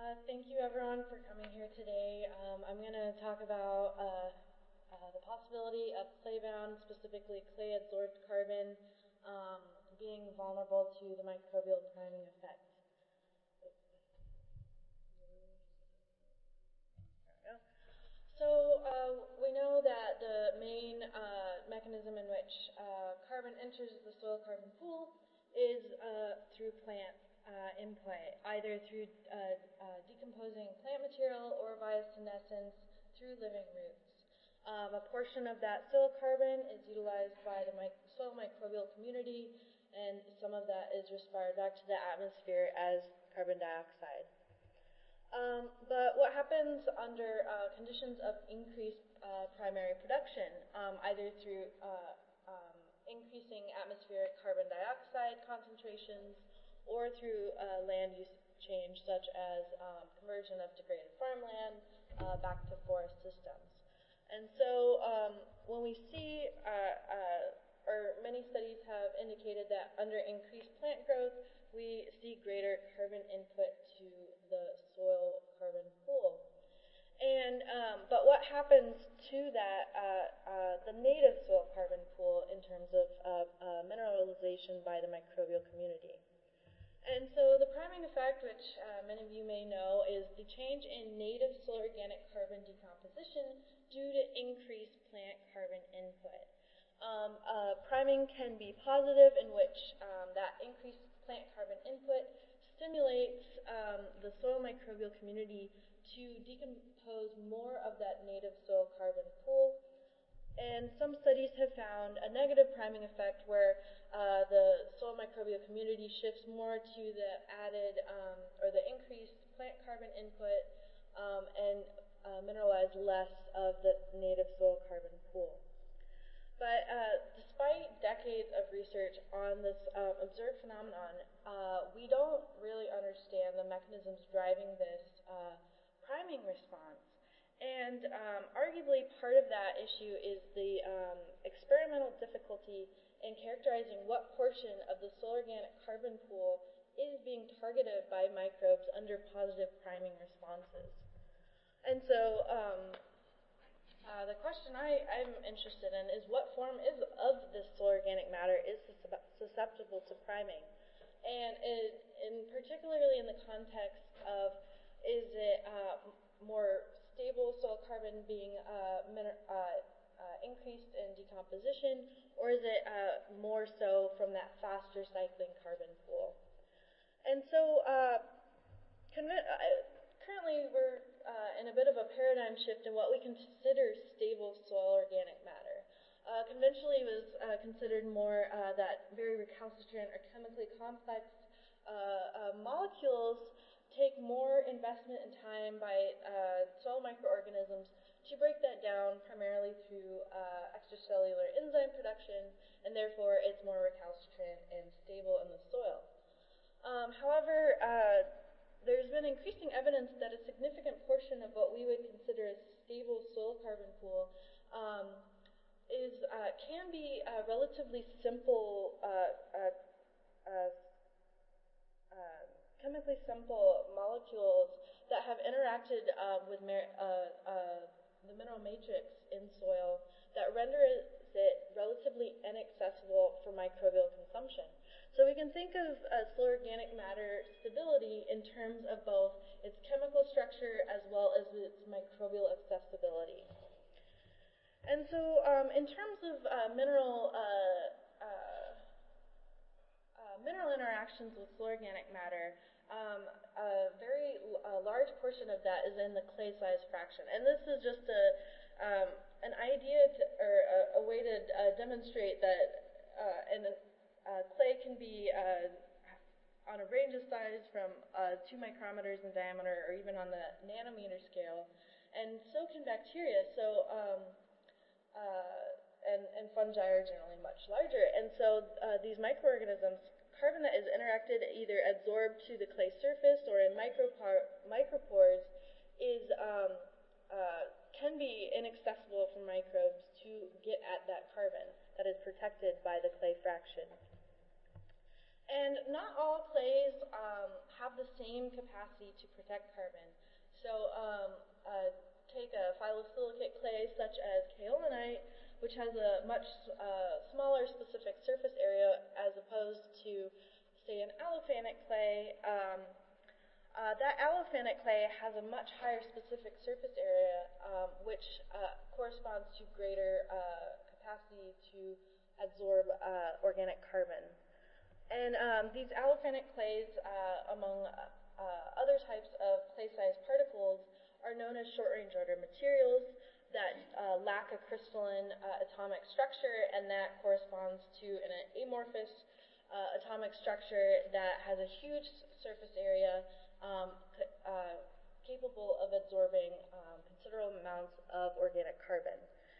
Thank you everyone for coming here today. I'm going to talk about the possibility of clay-bound, specifically clay-absorbed carbon, being vulnerable to the microbial priming effect. There we go. So we know that the main mechanism in which carbon enters the soil carbon pool is through plant input, either through decomposing plant material or via senescence through living roots. A portion of that soil carbon is utilized by the soil microbial community, and some of that is respired back to the atmosphere as carbon dioxide. But what happens under conditions of increased primary production, either through increasing atmospheric carbon dioxide concentrations or through land use change, such as conversion of degraded farmland back to forest systems. And so when we see, or many studies have indicated that under increased plant growth, we see greater carbon input to the soil carbon pool. And but what happens to that, the native soil carbon pool in terms of mineralization by the microbial community? And so the priming effect, which many of you may know, is the change in native soil organic carbon decomposition due to increased plant carbon input. Priming can be positive, in which that increased plant carbon input stimulates the soil microbial community to decompose more of that native soil carbon pool. And some studies have found a negative priming effect where the soil microbial community shifts more to the added or the increased plant carbon input and mineralize less of the native soil carbon pool. But despite decades of research on this observed phenomenon, we don't really understand the mechanisms driving this priming response. And arguably part of that issue is the experimental difficulty in characterizing what portion of the soil organic carbon pool is being targeted by microbes under positive priming responses. And so the question I'm interested in is what form of this soil organic matter is susceptible to priming? And particularly in the context of, is it more stable soil carbon being increased in decomposition, or is it more so from that faster cycling carbon pool? And so currently we're in a bit of a paradigm shift in what we consider stable soil organic matter. Conventionally, it was considered more that very recalcitrant or chemically complex molecules take more investment and time by soil microorganisms to break that down, primarily through extracellular enzyme production, and therefore it's more recalcitrant and stable in the soil. However, there's been increasing evidence that a significant portion of what we would consider a stable soil carbon pool can be relatively simple, chemically simple molecules that have interacted with the mineral matrix in soil that render it relatively inaccessible for microbial consumption. So we can think of soil organic matter stability in terms of both its chemical structure as well as its microbial accessibility. And so in terms of mineral interactions with soil organic matter, a very large portion of that is in the clay size fraction. And this is just an idea or a way to demonstrate that clay can be on a range of size from 2 micrometers in diameter or even on the nanometer scale. And so can bacteria. So and fungi are generally much larger. And so these microorganisms, carbon that is interacted, either absorbed to the clay surface or in micropores, can be inaccessible for microbes to get at that carbon that is protected by the clay fraction. And not all clays have the same same capacity to protect carbon. So take a phyllosilicate clay such as kaolinite, which has a much smaller specific surface area as opposed to, say, an allophanic clay. That allophanic clay has a much higher specific surface area, which corresponds to greater capacity to absorb organic carbon. And these allophanic clays, among other types of clay-sized particles, are known as short-range order materials that lack a crystalline atomic structure, and that corresponds to an amorphous atomic structure that has a huge surface area capable of absorbing considerable amounts of organic carbon.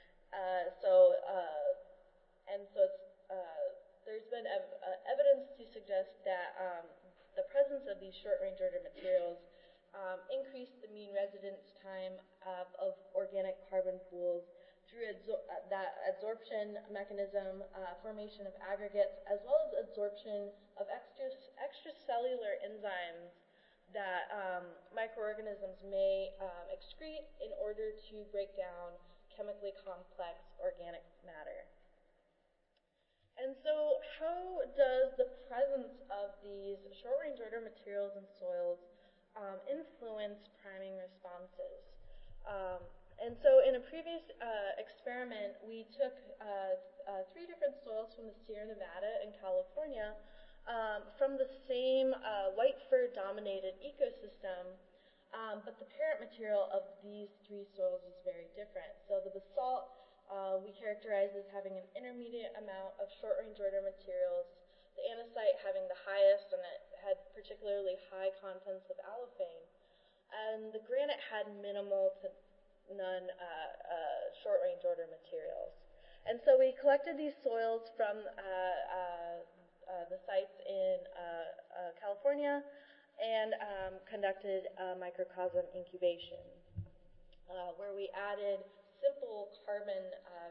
There's been evidence to suggest that the presence of these short-range order materials increase the mean residence time of organic carbon pools through that absorption mechanism, formation of aggregates, as well as absorption of extracellular enzymes that microorganisms may excrete in order to break down chemically complex organic matter. And so how does the presence of these short-range order materials in soils influence priming responses? And so in a previous experiment, we took 3 different soils from the Sierra Nevada and California from the same white fir-dominated ecosystem, but the parent material of these 3 soils is very different. So the basalt we characterized as having an intermediate amount of short-range order materials, the andesite having the highest, and it had particularly high contents of allophane, and the granite had minimal to none short-range order materials. And so we collected these soils from the sites in California and conducted microcosm incubation, where we added simple carbon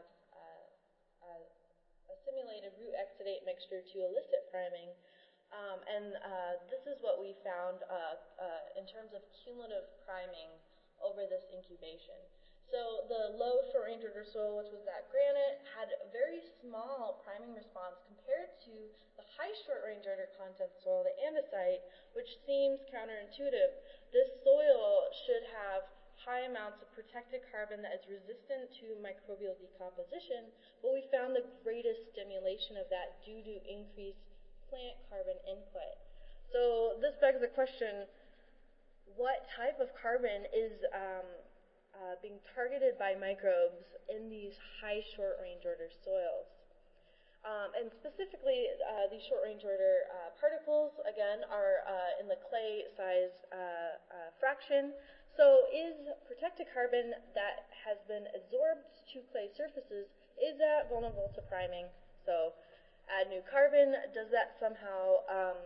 assimilated root exudate mixture to elicit priming. This is what we found in terms of cumulative priming over this incubation. So the low short-range order soil, which was that granite, had a very small priming response compared to the high short-range order content soil, the andesite, which seems counterintuitive. This soil should have high amounts of protected carbon that is resistant to microbial decomposition, but we found the greatest stimulation of that due to increased plant carbon input. So this begs the question, what type of carbon is being targeted by microbes in these high short-range order soils? And specifically, these short-range order particles, again, are in the clay size fraction. So is protected carbon that has been absorbed to clay surfaces, is that vulnerable to priming? So add new carbon, does that somehow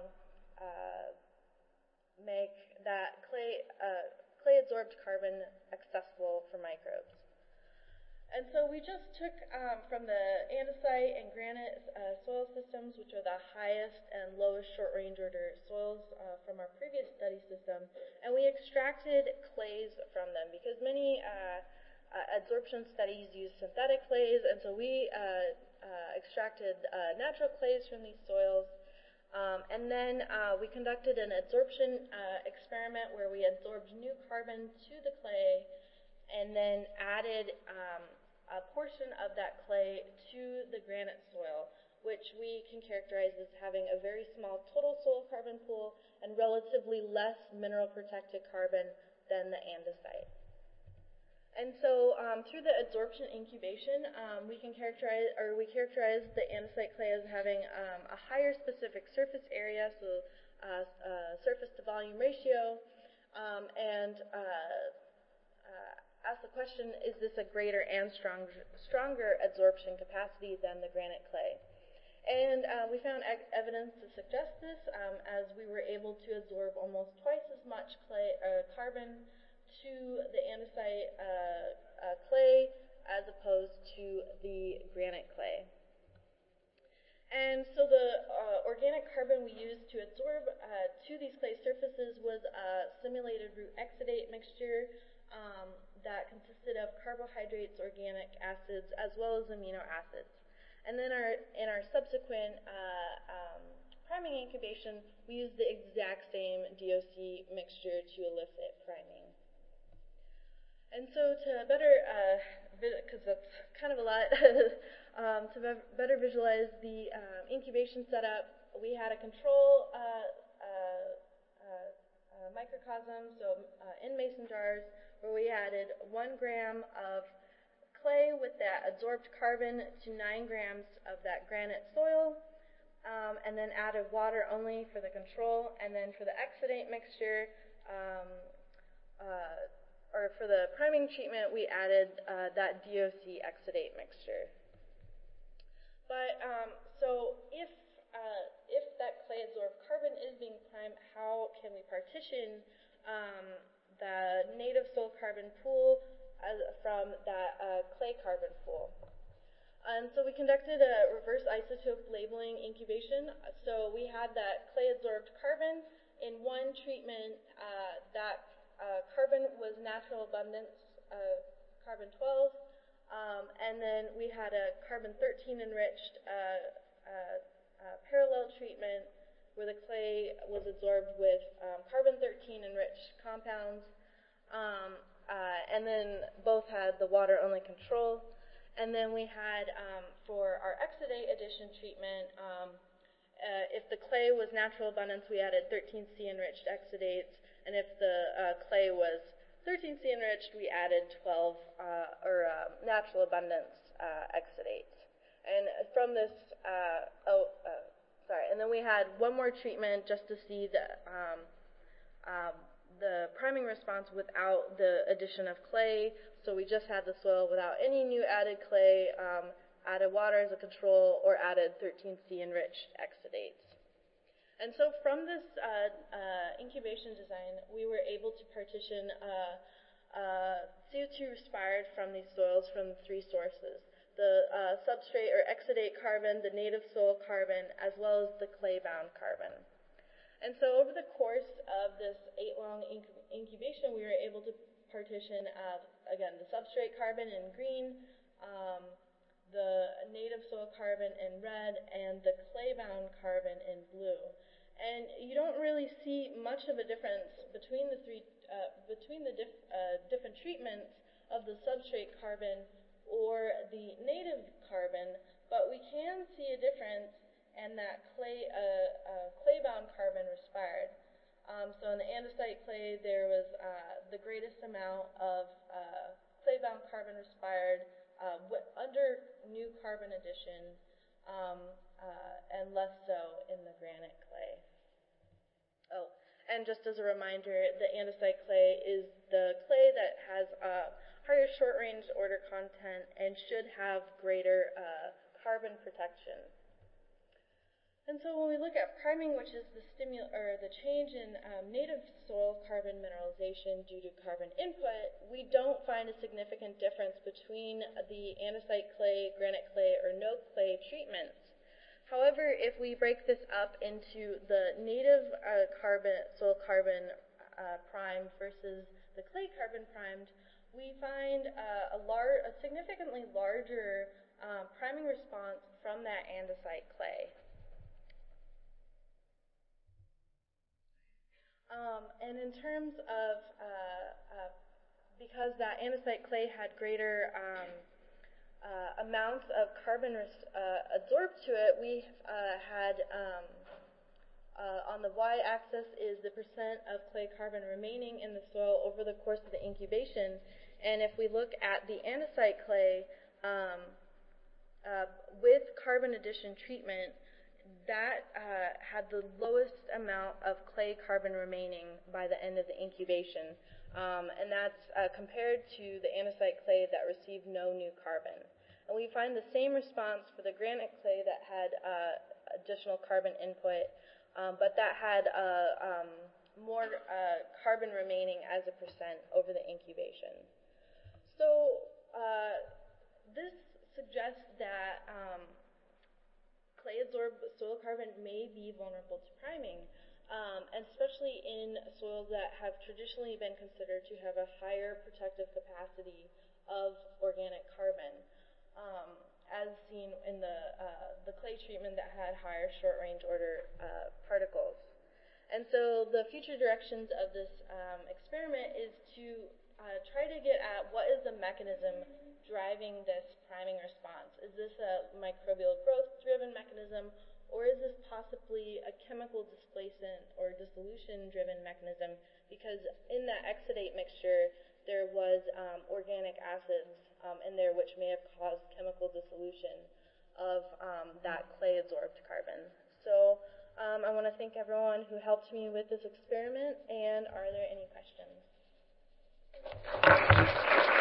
make that clay-absorbed carbon accessible for microbes? And so we just took from the andesite and granite soil systems, which are the highest and lowest short-range order soils from our previous study system, and we extracted clays from them because many absorption studies use synthetic clays, and so we extracted natural clays from these soils. And then we conducted an adsorption experiment where we absorbed new carbon to the clay and then added a portion of that clay to the granite soil, which we can characterize as having a very small total soil carbon pool and relatively less mineral protected carbon than the andesite. And so through the adsorption incubation, we characterize the andesite clay as having a higher specific surface area, so surface to volume ratio, and ask the question, is this a greater and stronger adsorption capacity than the granite clay? And we found evidence to suggest this, as we were able to absorb almost twice as much carbon to the andesite clay as opposed to the granite clay. And so the organic carbon we used to adsorb to these clay surfaces was a simulated root exudate mixture that consisted of carbohydrates, organic acids, as well as amino acids. And then in our subsequent priming incubation, we used the exact same DOC mixture to elicit priming. And so to better, because that's kind of a lot, to better visualize the incubation setup, we had a control microcosm, so in mason jars, where we added 1 gram of clay with that adsorbed carbon to 9 grams of that granite soil, and then added water only for the control, and then for the exudate mixture, or for the priming treatment, we added that DOC exudate mixture. But so if that clay adsorbed carbon is being primed, how can we partition the native soil carbon pool from that clay carbon pool? And so we conducted a reverse isotope labeling incubation. So we had that clay adsorbed carbon. In one treatment, that carbon was natural abundance carbon 12, and then we had a carbon 13 enriched parallel treatment where the clay was adsorbed with carbon 13 enriched compounds, and then both had the water only control. And then we had for our exudate addition treatment, if the clay was natural abundance, we added 13C enriched exudates, and if the clay was 13C enriched, we added 12 natural abundance exudates. And from this, and then we had one more treatment just to see the priming response without the addition of clay. So we just had the soil without any new added clay, added water as a control, or added 13C enriched exudates. And so from this incubation design, we were able to partition CO2 respired from these soils from 3 sources: the substrate or exudate carbon, the native soil carbon, as well as the clay-bound carbon. And so over the course of this 8-long incubation, we were able to partition, again, the substrate carbon in green, the native soil carbon in red, and the clay-bound carbon in blue. And you don't really see much of a difference between the different treatments of the substrate carbon or the native carbon, but we can see a difference in that clay-bound carbon respired. So in the andesite clay, there was the greatest amount of clay-bound carbon respired under new carbon addition, and less so in the granite clay. Oh, and just as a reminder, the andesite clay is the clay that has higher short-range order content and should have greater carbon protection. And so when we look at priming, which is the change in native soil carbon mineralization due to carbon input, we don't find a significant difference between the andesite clay, granite clay, or no clay treatments. However, if we break this up into the native soil carbon primed versus the clay carbon primed, we find a significantly larger priming response from that andesite clay. And in terms of, because that andesite clay had greater amounts of carbon adsorbed to it, we had, on the y-axis is the percent of clay carbon remaining in the soil over the course of the incubation. And if we look at the andesite clay with carbon addition treatment, that had the lowest amount of clay carbon remaining by the end of the incubation. And that's compared to the andesite clay that received no new carbon. And we find the same response for the granite clay that had additional carbon input, but that had more carbon remaining as a percent over the incubation. So this suggests that clay-absorbed soil carbon may be vulnerable to priming, and especially in soils that have traditionally been considered to have a higher protective capacity of organic carbon, as seen in the clay treatment that had higher short-range order particles. And so the future directions of this experiment is to try to get at what is the mechanism driving this priming response. Is this a microbial growth-driven mechanism, or is this possibly a chemical displacement or dissolution-driven mechanism? Because in that exudate mixture, there was organic acids in there which may have caused chemical dissolution of that clay-absorbed carbon. So I want to thank everyone who helped me with this experiment, and are there any questions?